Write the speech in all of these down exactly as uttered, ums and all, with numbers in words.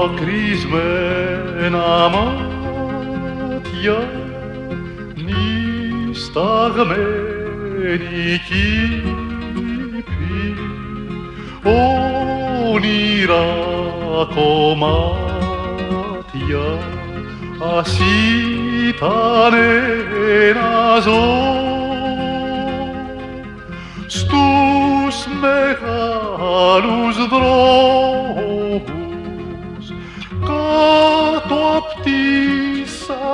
δακρυσμένα μάτια, νησταγμένη κήπη, όνειρα κομμάτια, ας ήτανε να ζω στους μεγάλους δρόμους κάτω απ' τις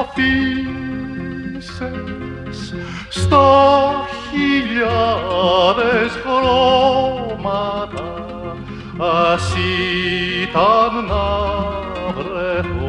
αφίσες στα χιλιάδες χρώματα ας ήταν να βρεθώ.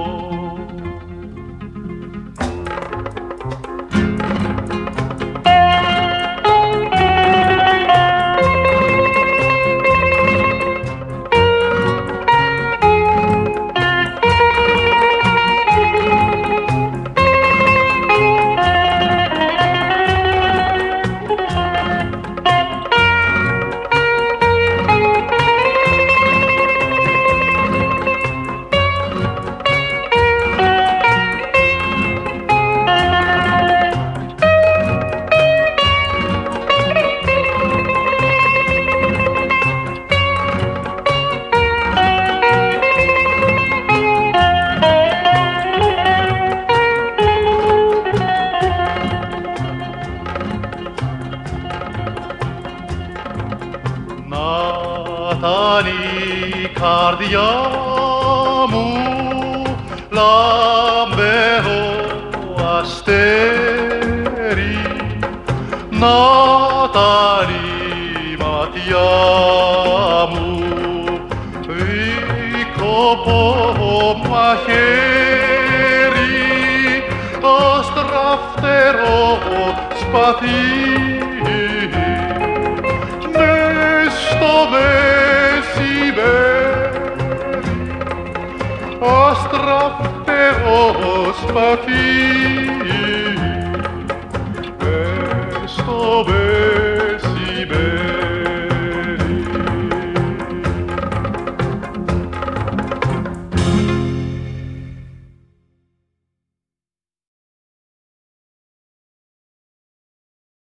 Ήταν η καρδιά μου λαμπερό αστέρι, να ήταν η ματιά μου δίκοπο μαχαίρι, αστραφτερό σπαθί αστραφτερό σπαθί μες στο